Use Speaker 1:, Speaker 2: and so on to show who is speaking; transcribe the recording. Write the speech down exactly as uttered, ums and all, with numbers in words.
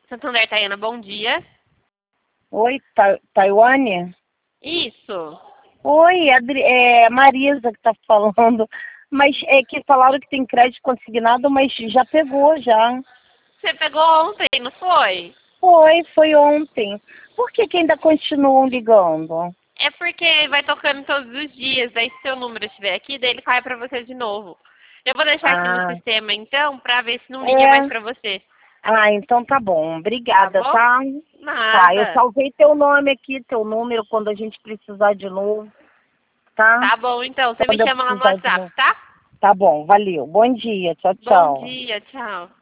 Speaker 1: Santander, Tayana, bom dia.
Speaker 2: Oi, Ta Taiwane?
Speaker 1: Isso.
Speaker 2: Oi, Adri é Marisa que tá falando. Mas é que falaram que tem crédito consignado, mas já pegou já.
Speaker 1: Você pegou ontem, não foi?
Speaker 2: Foi, foi ontem. Por que que ainda continuam ligando?
Speaker 1: É porque vai tocando todos os dias, daí se seu número estiver aqui, daí ele cai pra você de novo. Eu vou deixar aqui no
Speaker 2: Ah,
Speaker 1: sistema então, pra ver se não liga mais
Speaker 2: é.
Speaker 1: pra você.
Speaker 2: Ah, então tá bom.
Speaker 1: Tá
Speaker 2: Obrigada,
Speaker 1: bom?
Speaker 2: tá? Tá, eu
Speaker 1: Nada.
Speaker 2: salvei teu nome aqui, teu número, quando a gente precisar de novo, tá?
Speaker 1: Tá bom, então. Você me
Speaker 2: Quando eu
Speaker 1: chama lá no
Speaker 2: precisar de
Speaker 1: WhatsApp,
Speaker 2: novo.
Speaker 1: tá?
Speaker 2: Tá bom, valeu. Bom dia, tchau,
Speaker 1: Bom
Speaker 2: tchau.
Speaker 1: dia, tchau.